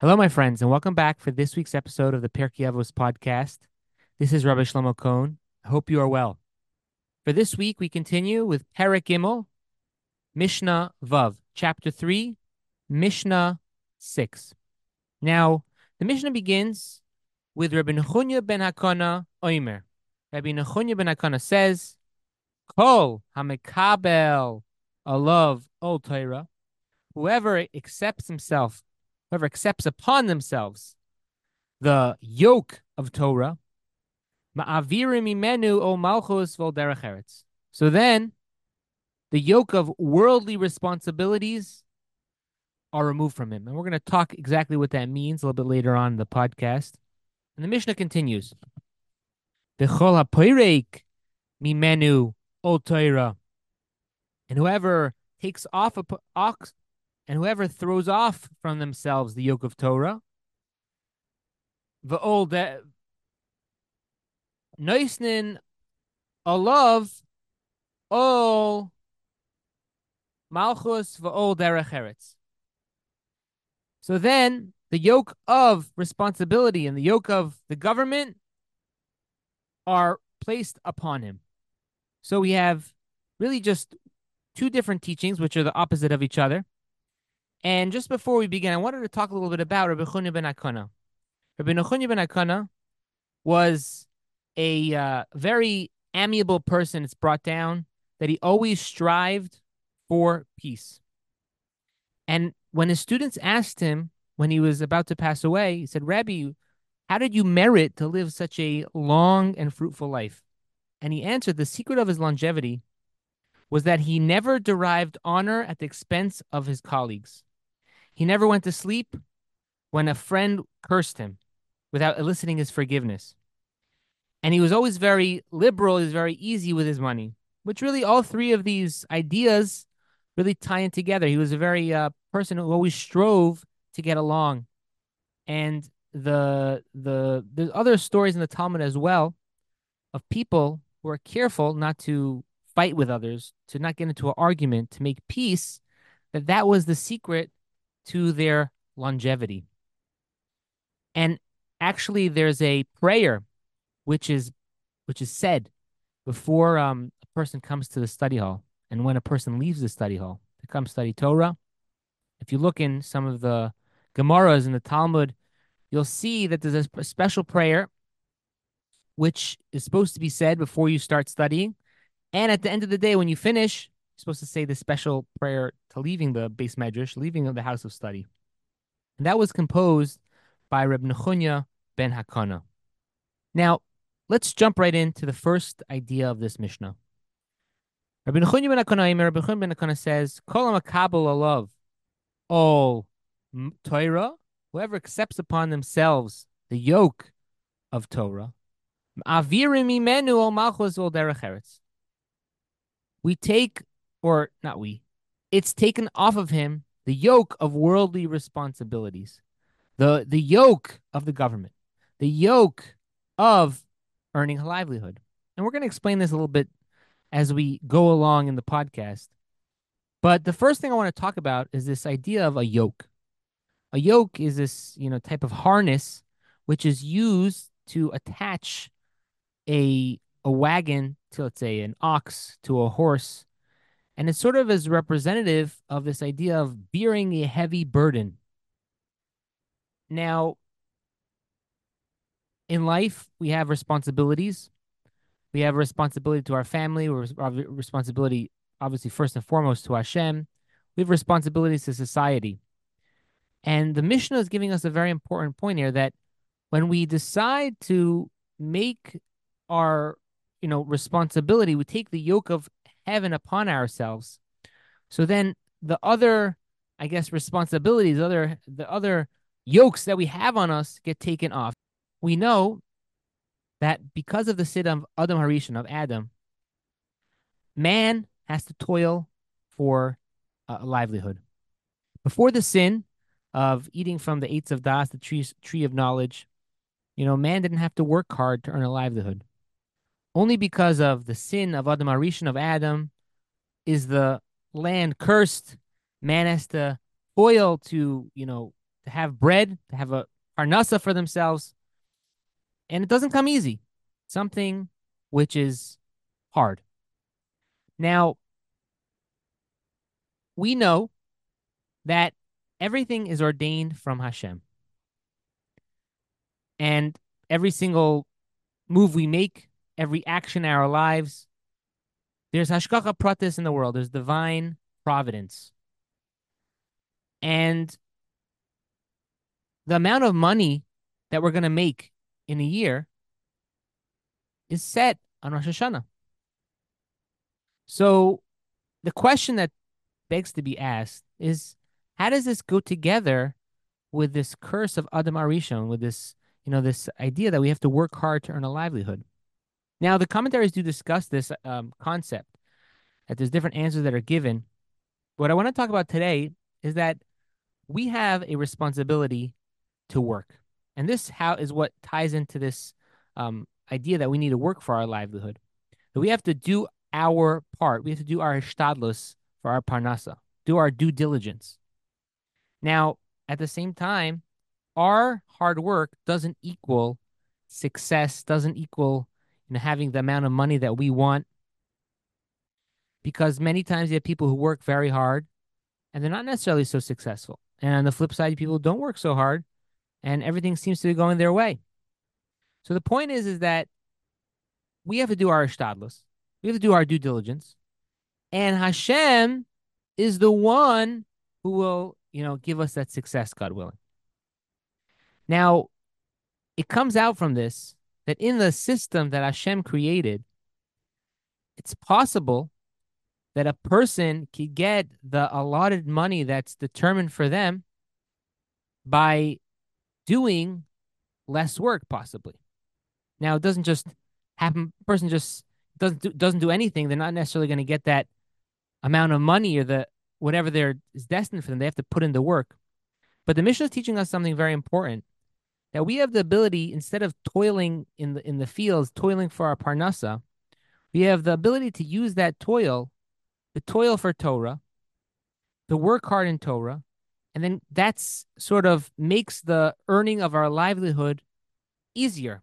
Hello, my friends, and welcome back for this week's episode of the Pirkei Avos podcast. This is Rabbi Shlomo Cohn. I hope you are well. For this week, we continue with Perek Gimel, Mishnah Vav, Chapter 3, Mishnah 6. Now, the Mishnah begins with Rabbi Nechunya ben Hakana Oimer. Rabbi Nechunya ben Hakana says, Kol hamekabel alav ol Torah, whoever accepts upon themselves the yoke of Torah, ma'avirim imenu o malchus vol derech eretz. So then, the yoke of worldly responsibilities are removed from him. And we're going to talk exactly what that means a little bit later on in the podcast. And the Mishnah continues. V'chol ha'poireik mimenu o Torah. And whoever takes off a ox, and whoever throws off from themselves the yoke of Torah, v'ol noisnin alav ol malchus v'ol derech eretz. So then the yoke of responsibility and the yoke of the government are placed upon him. So we have really just two different teachings, which are the opposite of each other. And just before we begin, I wanted to talk a little bit about Rabbi Nechunya ben Hakana. Rabbi Nechunya ben Hakana was a very amiable person. It's brought down that he always strived for peace. And when his students asked him when he was about to pass away, he said, Rabbi, how did you merit to live such a long and fruitful life? And he answered, the secret of his longevity was that he never derived honor at the expense of his colleagues. He never went to sleep when a friend cursed him without eliciting his forgiveness. And he was always very liberal. He was very easy with his money, which really all three of these ideas really tie in together. He was a very person who always strove to get along. And there's other stories in the Talmud as well of people who are careful not to fight with others, to not get into an argument, to make peace, that was the secret to their longevity. And actually there's a prayer which is said before a person comes to the study hall and when a person leaves the study hall to come study Torah. If you look in some of the Gemaras in the Talmud, you'll see that there's a special prayer which is supposed to be said before you start studying. And at the end of the day, when you finish, you're supposed to say the special prayer to leaving the Beis Medrash, leaving the house of study. And that was composed by Reb Nechunya ben Hakana. Now, let's jump right into the first idea of this Mishnah. Rabbi Nechunya ben Hakana says, Kol HaMakabel alav ol Torah, whoever accepts upon themselves the yoke of Torah, avirim imenu ol malchus ol derech eretz. We take, or not we, it's taken off of him the yoke of worldly responsibilities, the yoke of the government, the yoke of earning a livelihood. And we're going to explain this a little bit as we go along in the podcast. But the first thing I want to talk about is this idea of a yoke. A yoke is this, type of harness which is used to attach a wagon to, let's say, an ox to a horse. And it's sort of as representative of this idea of bearing a heavy burden. Now, in life, we have responsibilities. We have a responsibility to our family. We have responsibility, obviously, first and foremost, to Hashem. We have responsibilities to society. And the Mishnah is giving us a very important point here that when we decide to make our, responsibility, we take the yoke of heaven upon ourselves. So then the other, I guess, responsibilities, the other yokes that we have on us get taken off. We know that because of the sin of Adam Harishon, of Adam, man has to toil for a livelihood. Before the sin of eating from the Eitz of Das, the tree of knowledge, man didn't have to work hard to earn a livelihood. Only because of the sin of Adam Harishon, of Adam, is the land cursed. Man has to toil to, to have bread, to have a parnasa for themselves, and it doesn't come easy. Something which is hard. Now, we know that everything is ordained from Hashem. And every single move we make, every action in our lives, there's hashgacha pratis in the world. There's divine providence. And the amount of money that we're going to make in a year is set on Rosh Hashanah. So the question that begs to be asked is, how does this go together with this curse of Adam Arishon, with this, this idea that we have to work hard to earn a livelihood? Now, the commentaries do discuss this concept, that there's different answers that are given. What I want to talk about today is that we have a responsibility to work. And this how is what ties into this idea that we need to work for our livelihood. That we have to do our part. We have to do our hishtadlus for our parnasa, do our due diligence. Now, at the same time, our hard work doesn't equal success, doesn't equal having the amount of money that we want. Because many times you have people who work very hard and they're not necessarily so successful. And on the flip side, people don't work so hard and everything seems to be going their way. So the point is that we have to do our ishtadlus. We have to do our due diligence. And Hashem is the one who will, give us that success, God willing. Now, it comes out from this that in the system that Hashem created, it's possible that a person could get the allotted money that's determined for them by doing less work, possibly. Now, it doesn't just happen. A person just doesn't do anything. They're not necessarily going to get that amount of money or the whatever is destined for them. They have to put in the work. But the Mishnah is teaching us something very important, that we have the ability, instead of toiling in the fields, toiling for our parnasa, we have the ability to use that toil, the toil for Torah, to work hard in Torah, and then that's sort of makes the earning of our livelihood easier.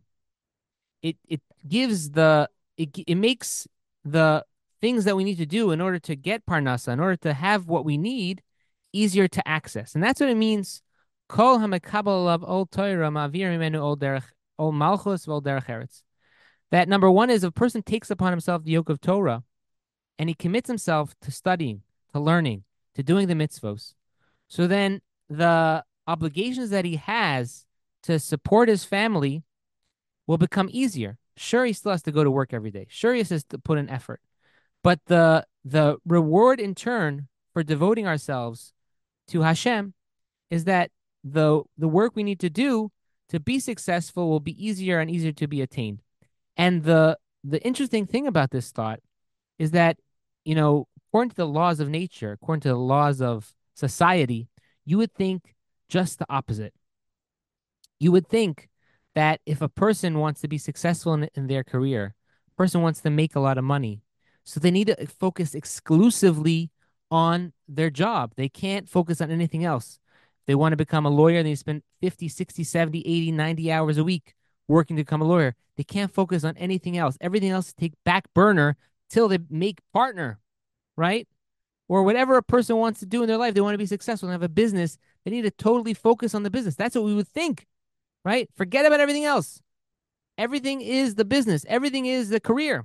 It gives it makes the things that we need to do in order to get parnasa, in order to have what we need, easier to access. And that's what it means. Kol hamekabel alav ol Torah ma'avir mimenu ol malchus v'ol derech eretz. That number one is, a person takes upon himself the yoke of Torah and he commits himself to studying, to learning, to doing the mitzvos. So then the obligations that he has to support his family will become easier. Sure, he still has to go to work every day. Sure, he has to put in effort. But the reward in turn for devoting ourselves to Hashem is that the work we need to do to be successful will be easier and easier to be attained. And the interesting thing about this thought is that, according to the laws of nature, according to the laws of society, you would think just the opposite. You would think that if a person wants to be successful in their career, a person wants to make a lot of money, so they need to focus exclusively on their job. They can't focus on anything else. If they want to become a lawyer, they spend 50, 60, 70, 80, 90 hours a week working to become a lawyer. They can't focus on anything else. Everything else take back burner till they make partner, right? Or whatever a person wants to do in their life. They want to be successful and have a business. They need to totally focus on the business. That's what we would think, right? Forget about everything else. Everything is the business. Everything is the career.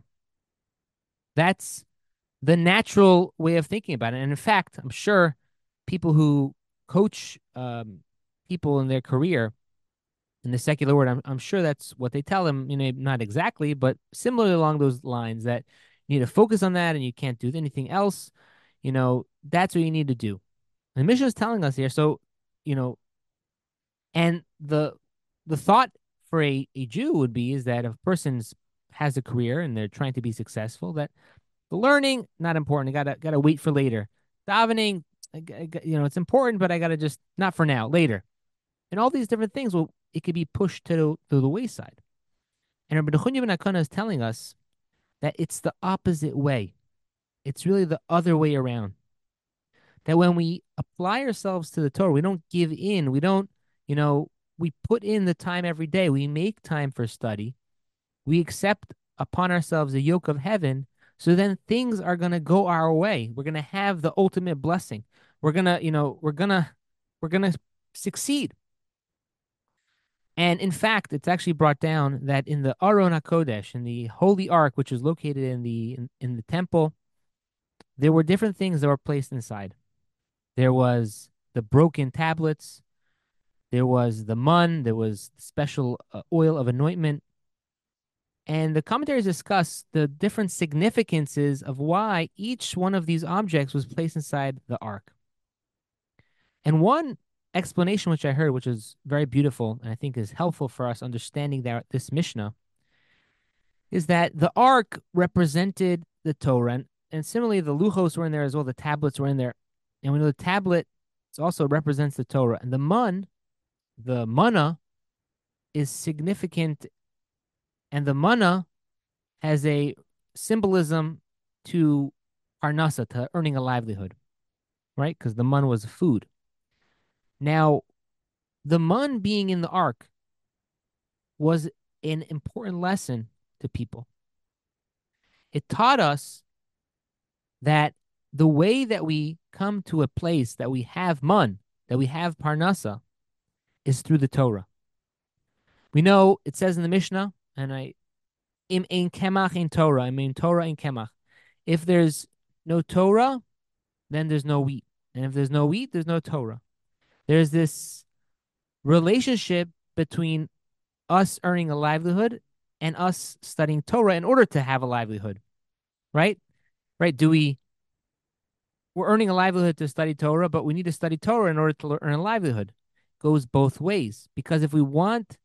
That's the natural way of thinking about it. And in fact, I'm sure people who coach people in their career in the secular world, I'm sure that's what they tell them, not exactly, but similarly along those lines, that you need to focus on that and you can't do anything else. That's what you need to do. And the Mishnah is telling us here. So, and the thought for a Jew would be is that if a person has a career and they're trying to be successful, that the learning, not important. I gotta wait for later. Davening, it's important, but I gotta just not for now, later. And all these different things, well, it could be pushed to the wayside. And Rabbi Nechunya ben Hakana is telling us that it's the opposite way. It's really the other way around. that when we apply ourselves to the Torah, we don't give in. We don't, you know, we put in the time every day. We make time for study. We accept upon ourselves the yoke of heaven. So then things are going to go our way. We're going to have the ultimate blessing. We're going to, we're going to succeed. And in fact, it's actually brought down that in the Aron HaKodesh, in the Holy Ark, which is located in the temple, there were different things that were placed inside. There was the broken tablets, there was the mun, there was special oil of anointment. And the commentaries discuss the different significances of why each one of these objects was placed inside the ark. And one explanation which I heard, which is very beautiful and I think is helpful for us understanding that this Mishnah, is that the ark represented the Torah, and similarly the luchos were in there as well. The tablets were in there, and we know the tablet also represents the Torah, and the manna, is significant, and the manna has a symbolism to parnasa, to earning a livelihood, right? Because the man was food. Now, the man being in the ark was an important lesson to people. It taught us that the way that we come to a place that we have man, that we have parnasa, is through the Torah. We know it says in the Mishnah, and im ein kemach in Torah, I mean Torah in kemach. If there's no Torah, then there's no wheat. And if there's no wheat, there's no Torah. There's this relationship between us earning a livelihood and us studying Torah in order to have a livelihood, right? Right? We're earning a livelihood to study Torah, but we need to study Torah in order to earn a livelihood. It goes both ways. Because if we want,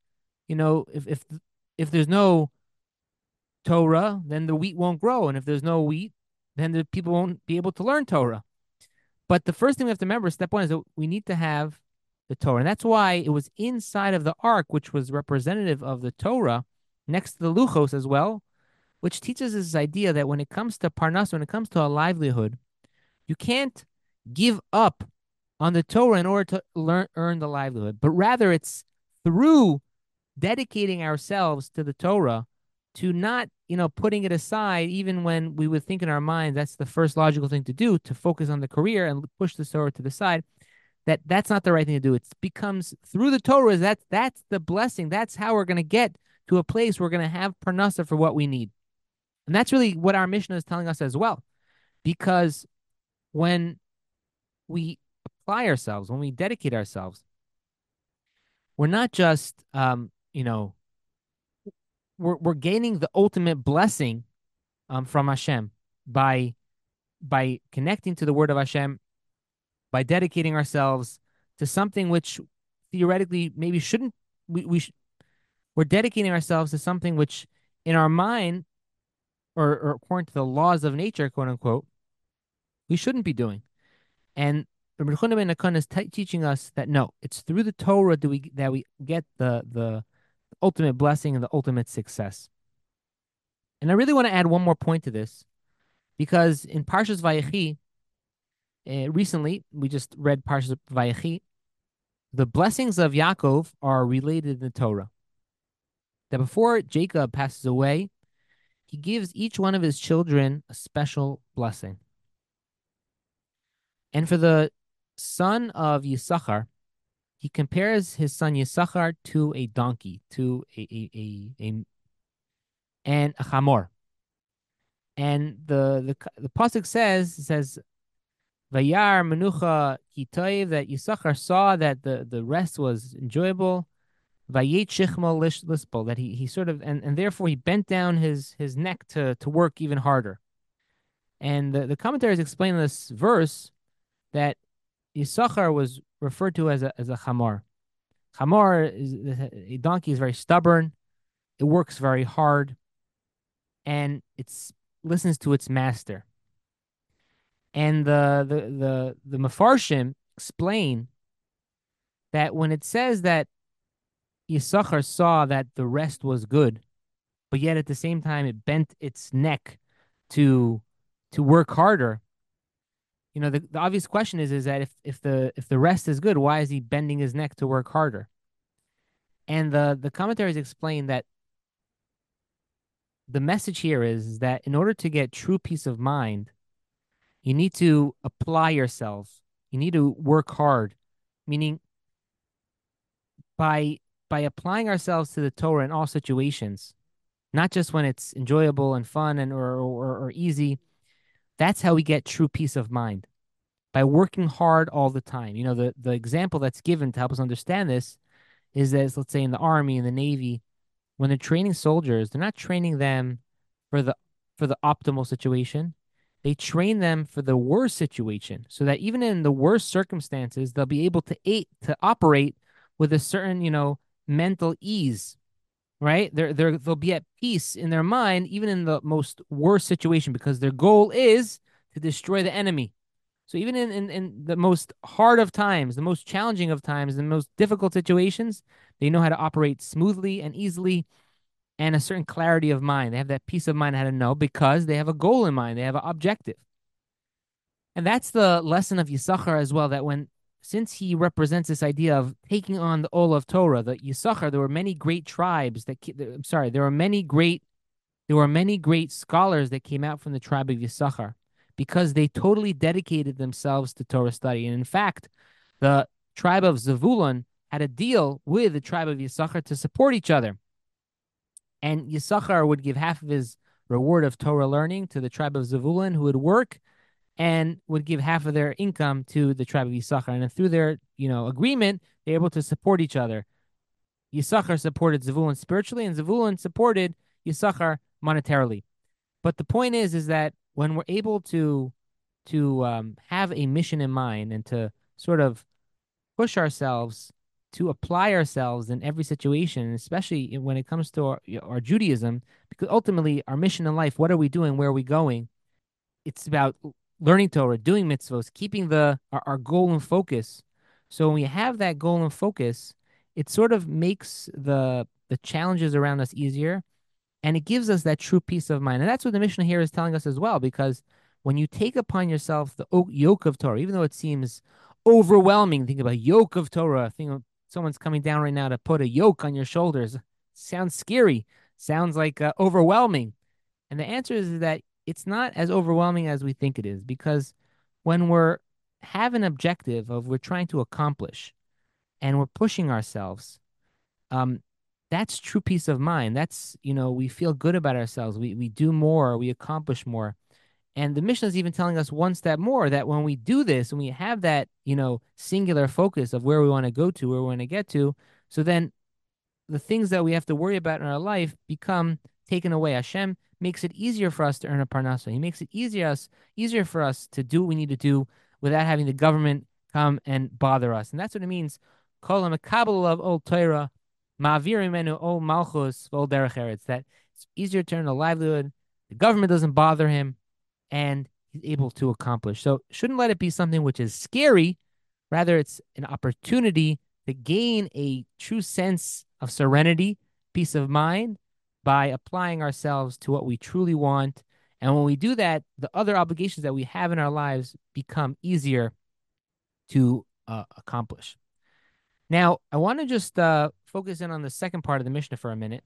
if there's no Torah, then the wheat won't grow. And if there's no wheat, then the people won't be able to learn Torah. But the first thing we have to remember, step one, is that we need to have the Torah. And that's why it was inside of the ark, which was representative of the Torah, next to the luchos as well, which teaches us this idea that when it comes to parnas, when it comes to a livelihood, you can't give up on the Torah in order to earn the livelihood, but rather it's through dedicating ourselves to the Torah, to not, putting it aside, even when we would think in our mind that's the first logical thing to do, to focus on the career and push the Torah to the side. That's not the right thing to do. It becomes through the Torah. That's the blessing. That's how we're going to get to a place where we're going to have parnasa for what we need. And that's really what our Mishnah is telling us as well. Because when we apply ourselves, when we dedicate ourselves, we're not just, we're gaining the ultimate blessing from Hashem by connecting to the word of Hashem, by dedicating ourselves to something which theoretically maybe shouldn't, we're dedicating ourselves to something which in our mind, or according to the laws of nature, quote unquote, we shouldn't be doing. And Rabbi Yehuda ben Akun is teaching us that no, it's through the Torah that we get the ultimate blessing and the ultimate success. And I really want to add one more point to this, because in Parshas Vayechi, recently we just read Parshas Vayechi, the blessings of Yaakov are related in the Torah. That before Jacob passes away, he gives each one of his children a special blessing. And for the son of Yisachar, he compares his son Yisachar to a donkey, to and a chamor. And the pasuk says Vayar menucha kitoiv, that Yisachar saw that the rest was enjoyable. Vayet shichmo lispol, that he sort of, and therefore he bent down his neck to work even harder. And the commentaries explain this verse that Yisachar was referred to as a chamor. Chamor is a donkey, is very stubborn. It works very hard, and it listens to its master. And the Mefarshim explain that when it says that Yisachar saw that the rest was good, but yet at the same time it bent its neck to work harder, The obvious question is that if the rest is good, why is he bending his neck to work harder? And the commentaries explain that the message here is that in order to get true peace of mind, you need to apply yourself. You need to work hard, meaning by by applying ourselves to the Torah in all situations, not just when it's enjoyable and fun and or easy. That's how we get true peace of mind by working hard all the time. The example that's given to help us understand this is that, let's say, in the army and the navy, when they're training soldiers, they're not training them for the optimal situation. They train them for the worst situation, so that even in the worst circumstances, they'll be able to operate with a certain, mental ease, right? They'll be at peace in their mind, even in the most worst situation, because their goal is to destroy the enemy. So even in the most hard of times, the most challenging of times, the most difficult situations, they know how to operate smoothly and easily and a certain clarity of mind. They have that peace of mind how to know because they have a goal in mind. They have an objective. And that's the lesson of Yisachar as well, that since he represents this idea of taking on the Ol of Torah, the Yisachar, there were many great tribes I'm sorry, there were many great scholars that came out from the tribe of Yisachar because they totally dedicated themselves to Torah study. And in fact, the tribe of Zavulun had a deal with the tribe of Yisachar to support each other. And Yisachar would give half of his reward of Torah learning to the tribe of Zavulun, who would work and would give half of their income to the tribe of Yisachar. And through their, agreement, they're able to support each other. Yisachar supported Zavulun spiritually, and Zavulun supported Yisachar monetarily. But the point is that when we're able to have a mission in mind and to sort of push ourselves to apply ourselves in every situation, especially when it comes to our Judaism, because ultimately our mission in life, what are we doing? Where are we going? It's about learning Torah, doing mitzvos, keeping our goal and focus. So when we have that goal and focus, it sort of makes the challenges around us easier, and it gives us that true peace of mind. And that's what the Mishnah here is telling us as well, because when you take upon yourself the yoke of Torah, even though it seems overwhelming, think about yoke of Torah. Think of someone's coming down right now to put a yoke on your shoulders. Sounds scary. Sounds like overwhelming. And the answer is that it's not as overwhelming as we think it is, because when we're have an objective of we're trying to accomplish and we're pushing ourselves, um, that's true peace of mind. That's, we feel good about ourselves. We do more, we accomplish more. And the Mishnah is even telling us one step more, that when we do this and we have that, singular focus of where we want to go to, where we want to get to, so then the things that we have to worry about in our life become taken away. Hashem makes it easier for us to earn a parnasa. He makes it easier for us to do what we need to do without having the government come and bother us. And that's what it means. Kol makabel of old Torah, ma'avir menu ol malchus vol derech eretz. That it's easier to earn a livelihood. The government doesn't bother him, and he's able to accomplish. So shouldn't let it be something which is scary. Rather, it's an opportunity to gain a true sense of serenity, peace of mind by applying ourselves to what we truly want. And when we do that, the other obligations that we have in our lives become easier to accomplish. Now, I want to just focus in on the second part of the Mishnah for a minute.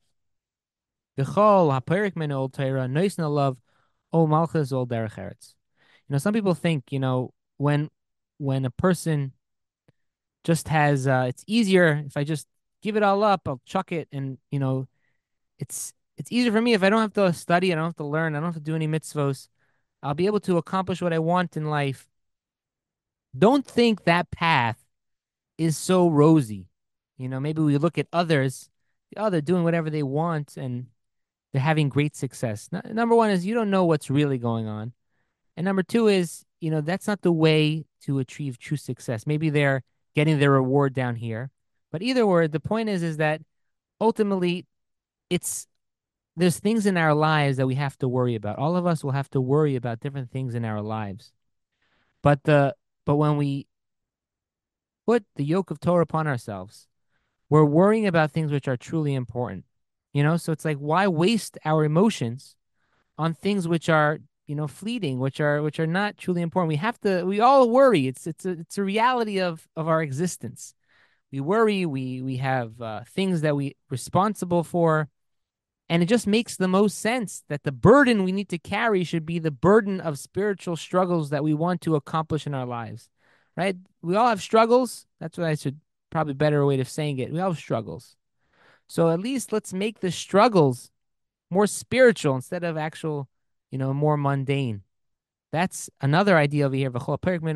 Some people think, when a person just has it's easier if I just give it all up, I'll chuck it, and it's easier for me if I don't have to study, I don't have to learn, I don't have to do any mitzvos. I'll be able to accomplish what I want in life. Don't think that path is so rosy. Maybe we look at others, oh, they're doing whatever they want and they're having great success. Number one is you don't know what's really going on. And number two is, that's not the way to achieve true success. Maybe they're getting their reward down here. But either way, the point is that ultimately it's there's things in our lives that we have to worry about. All of us will have to worry about different things in our lives. But when we put the yoke of Torah upon ourselves, we're worrying about things which are truly important. So it's like, why waste our emotions on things which are fleeting, which are not truly important. We all worry. It's a reality of our existence. We worry, we have things that we responsible for, and it just makes the most sense that the burden we need to carry should be the burden of spiritual struggles that we want to accomplish in our lives. Right? We all have struggles. That's what I should probably better way of saying it. We all have struggles. So at least let's make the struggles more spiritual instead of actual, more mundane. That's another idea over here. It's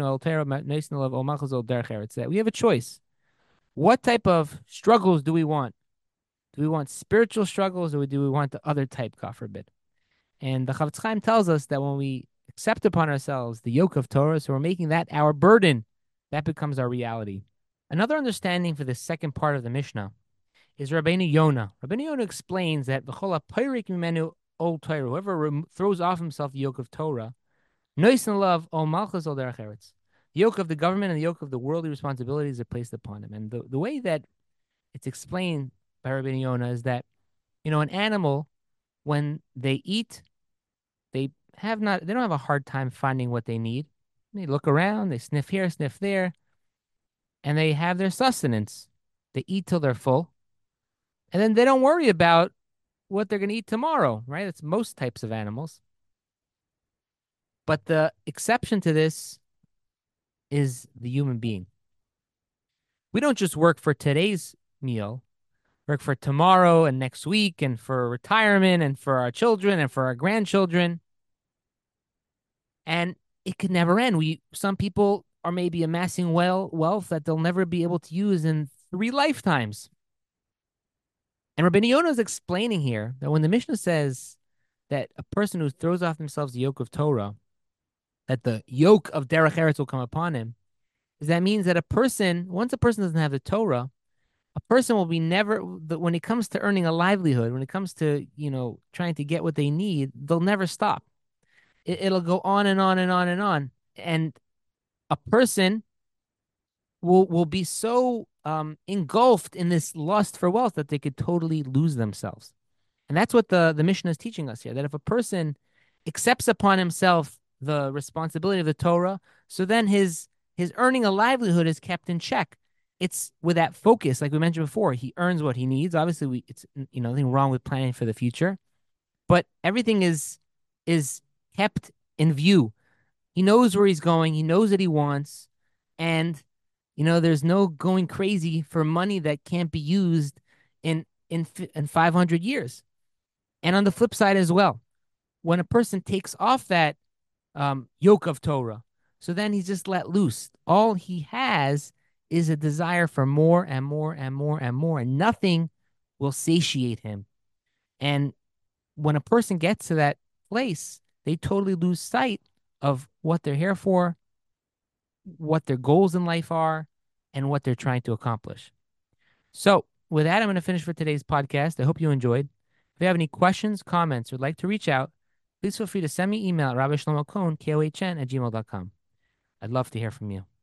that we have a choice. What type of struggles do we want? Do we want spiritual struggles, or do we want the other type, God forbid? And the Chafetz Chaim tells us that when we accept upon ourselves the yoke of Torah, so we're making that our burden, that becomes our reality. Another understanding for the second part of the Mishnah is Rabbeinu Yonah. Rabbeinu Yonah explains that v'chol ha'peirik mimenu ol Torah, whoever throws off himself the yoke of Torah, noisin love ol malchus ol derech eretz. The yoke of the government and the yoke of the worldly responsibilities are placed upon him. And the way that it's explained by Rabbeinu Yonah is that, an animal, when they eat, they don't have a hard time finding what they need. They look around, they sniff here, sniff there, and they have their sustenance. They eat till they're full, and then they don't worry about what they're going to eat tomorrow, right? It's most types of animals. But the exception to this is the human being. We don't just work for today's meal, work for tomorrow and next week and for retirement and for our children and for our grandchildren. And it could never end. Some people are maybe amassing wealth that they'll never be able to use in 3 lifetimes. And Rabbeinu Yonah is explaining here that when the Mishnah says that a person who throws off themselves the yoke of Torah, that the yoke of Derech Eretz will come upon him, that means that once a person doesn't have the Torah, a person will be when it comes to earning a livelihood, when it comes to, trying to get what they need, they'll never stop. It'll go on and on and on and on. And a person will be so engulfed in this lust for wealth that they could totally lose themselves. And that's what the Mishnah is teaching us here, that if a person accepts upon himself the responsibility of the Torah, so then his earning a livelihood is kept in check. It's with that focus, like we mentioned before, he earns what he needs. Obviously, it's nothing wrong with planning for the future, but everything is kept in view. He knows where he's going. He knows what he wants, and there's no going crazy for money that can't be used in 500 years. And on the flip side as well, when a person takes off that yoke of Torah, so then he's just let loose. All he has is a desire for more and more and more and more, and nothing will satiate him. And when a person gets to that place, they totally lose sight of what they're here for, what their goals in life are, and what they're trying to accomplish. So with that, I'm going to finish for today's podcast. I hope you enjoyed. If you have any questions, comments, or would like to reach out, please feel free to send me email at rabbi shlomo kohn, kohn, @gmail.com. I'd love to hear from you.